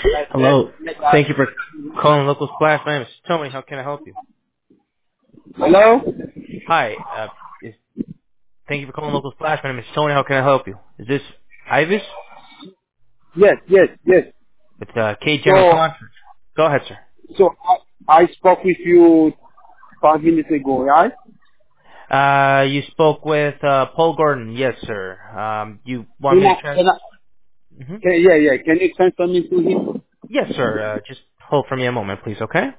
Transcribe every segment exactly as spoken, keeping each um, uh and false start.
Hello. Thank you for calling Local Splash. My name is Tony. How can I help you? Hello? Hi. Uh, is, thank you for calling Local Splash. My name is Tony. How can I help you? Is this Ivis? Yes, yes, yes. It's uh, K General So, Contract. Go ahead, sir. so I, I spoke with you five minutes ago, right? Uh, you spoke with uh, Paul Gordon. Yes, sir. Um, you want Can me I, to trans? can I, Mm-hmm. can, yeah, yeah, can you transfer me to him? Yes, sir. Uh, just hold for me a moment, please. Okay.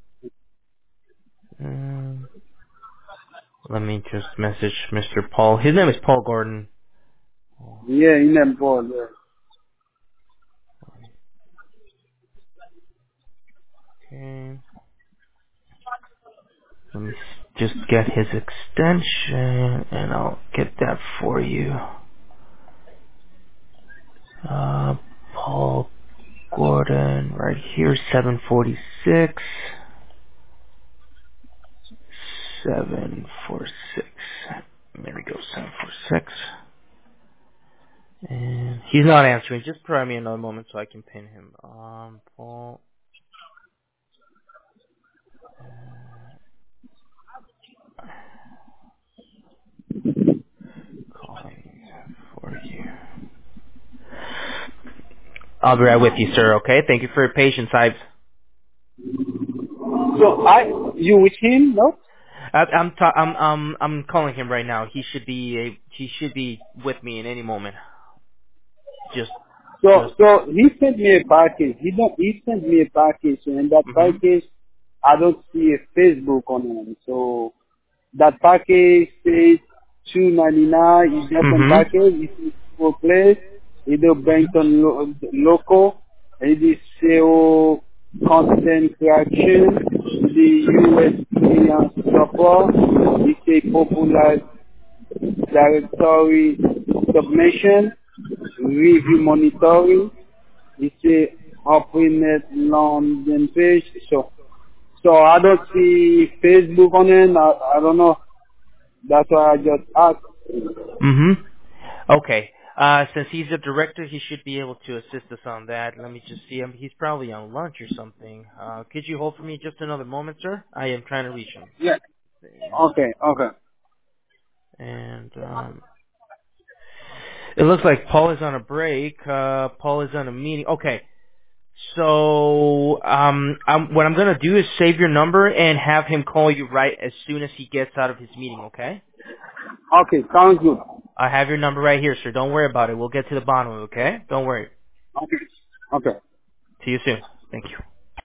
Um, let me just message Mister Paul. His name is Paul Gordon. Yeah, in them board, yeah. Okay. Let me s- just get his extension, and I'll get that for you. Uh, Paul Gordon, right here, seven forty-six. seven forty-six. There we go, seven forty-six. And he's not answering. Just provide me another moment so I can pin him. Um, Paul, calling for you. I'll be right with you, sir, okay? Thank you for your patience. I've So I, you with him, no? I, I'm ta- I'm I'm I'm calling him right now. He should be a, he should be with me in any moment. Just So, just so he sent me a package. He don't, he sent me a package, and that mhm package, I don't see a Facebook on it. So, that package says two ninety nine is different mhm package. It's for place. It's a mhm Benton lo- local. It is C O constant correction. The U S client support. It's a popular directory submission. Review mhm. monitoring. It's a openet London page. So, so I don't see Facebook on it. I, I don't know. That's why I just asked. Mhm. Okay. Uh, since he's a director, he should be able to assist us on that. Let me just see him. He's probably on lunch or something. Uh, could you hold for me just another moment, sir? I am trying to reach him. Yeah. Okay, okay. And um, it looks like Paul is on a break. Uh, Paul is on a meeting. Okay. So, um, um, what I'm gonna do is save your number and have him call you right as soon as he gets out of his meeting. Okay? Okay, sounds good. I have your number right here, sir. Don't worry about it. We'll get to the bottom of it. Okay? Don't worry. Okay. Okay. See you soon. Thank you.